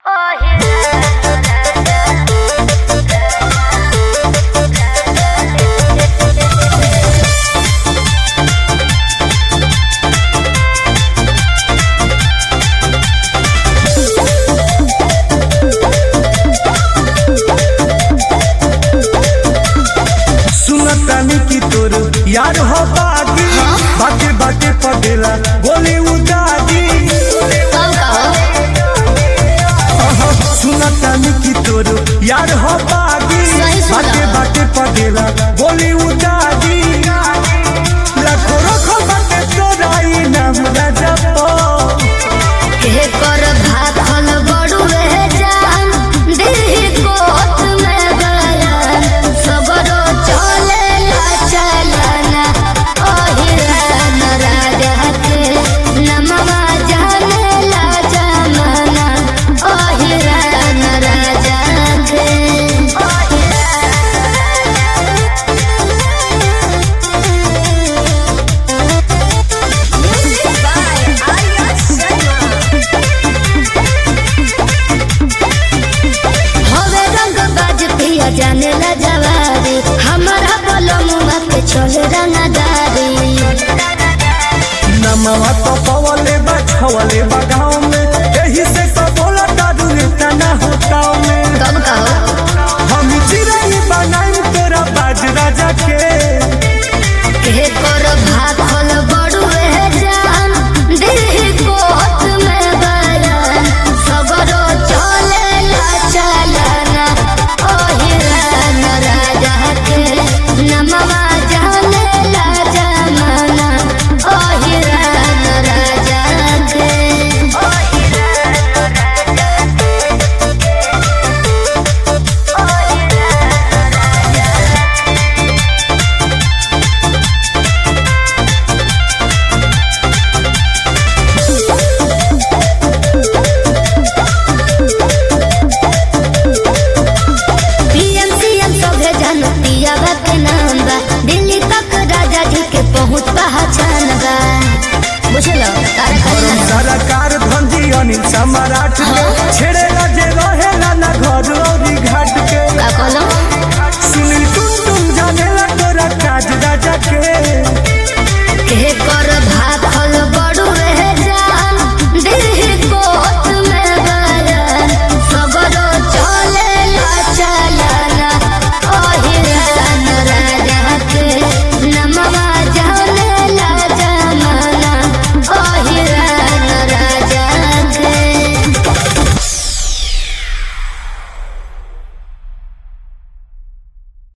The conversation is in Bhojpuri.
यार हो बागी बाटे बाटे पगेला बोली उदागी सुना तानी की तोर यार हो बागी बाटे बाटे पगेला बोली उदागी लाखों रखो बाटे तोराई नाम राजा पो के कर भाखल बड़ू रह जान दिल कोत में गया सबरो चले ला चलना ओहिरन राजा के नमवा जाने ला जमाना ओहिरन राजा के जाने ला जवारी हमारा बोलो मुँह पे चले रंगदारी नमवा तो पवले बछवले बगाव में यही से तो बोला दादू इतना होता में कब कहो हम चिराई बनाई तोरा बाज राजा के कर भाखल बड़ू रह जान दिल कोत में गया सबरो चले ला चलना ओहिरन राजा के नमवा जाने ला जमाना ओहिरन राजा के दिल्ली तक राजा जी के पहुँच पहचान बा बुझलो सरकार धंधी अनिल सम्राट